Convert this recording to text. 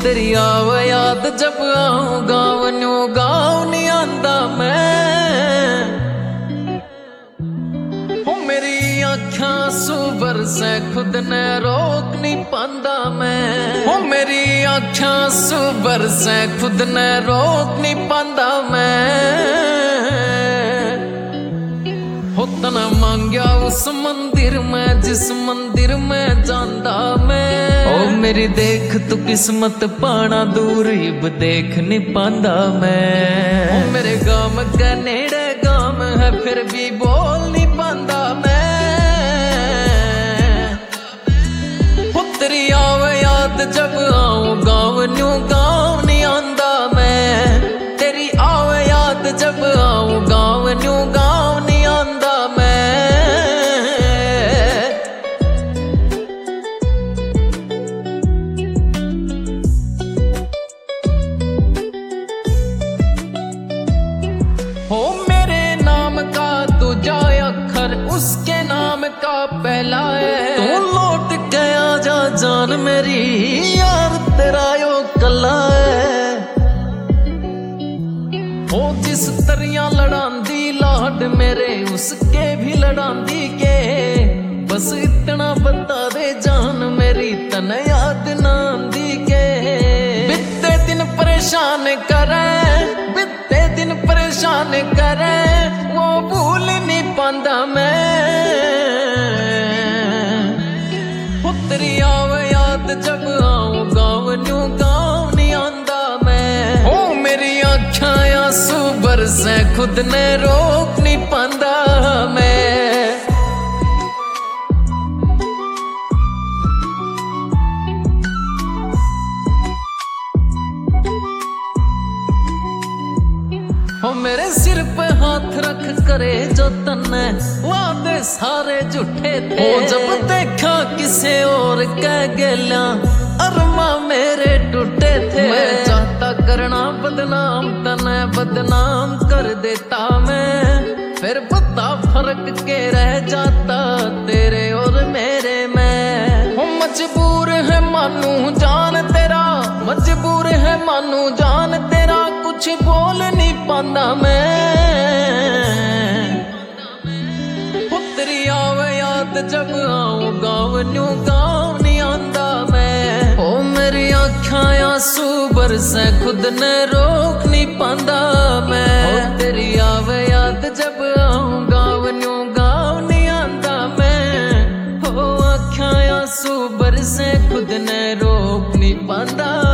तेरी आवे याद जब आऊं गाँव न्यू गाँव नहीं आंदा मैं। हो मेरी आँखां आंसू बरसे खुद ने रोक नहीं पांदा मैं। हो मेरी आँखां आंसू बरसे खुद ने रोक नहीं पांदा मैं। हो तना मांगया उस मंदिर में जिस मंदिर में जांदा मैं। ओ मेरी देख तू किस्मत पाना दूर इब देख नहीं पांदा मैं। ओ मेरे गाम के नेड़े गाम है फिर भी बोल नहीं पांदा मैं। हो तेरी आवे याद जब आऊं गाँव न्यू गाँव नहीं आंदा मैं। तेरी आवे याद जब आऊं गाँव न्यू गाँव नहीं आंदा मैं। हो मेरे नाम का दूजा अक्षर उसके नाम का पहला है। तू लौट के आजा जान मेरी यार तेरा यो कला है। हो जिस तरिया लड़ांदी लाड मेरे उसके भी लड़ांदी के। बस इतना बता दे जान मेरी तन याद ना आंदी के। बिते दिन परेशान करे बिते दिन परेशान करे वो भूल नहीं पांदा मैं। हो तेरी आवे याद जब आऊं गाँव न्यू गाँव नहीं आंदा मैं। हो मेरी आँखां आंसू बरसे खुद ने रोक नहीं पांदा मैं। हो मेरे सिर पे हाथ रख करे जो तन्ने वादे सारे झूठे थे। हो जब देखा किसे और कह गेला अरमा मेरे टूटे थे। मैं चाहता करना बदनाम तने बदनाम कर देता मैं। फिर बता फर्क के रह जाता तेरे और मेरे में। हो मजबूर है मानू जान तेरा मजबूर है मानू जान तेरा कुछ बोल नहीं पांदा मैं। हो तेरी आवे याद जब आऊं गाँव न्यू गाँव नहीं आंदा मैं। हो मेरी आँखां आंसू बरसे खुद ने रोक नहीं पांदा मैं। हो तेरी आवे याद जब आऊं गाँव न्यू गाँव नहीं आंदा मैं। हो आँखां आंसू बरसे खुद ने रोक नहीं पांदा।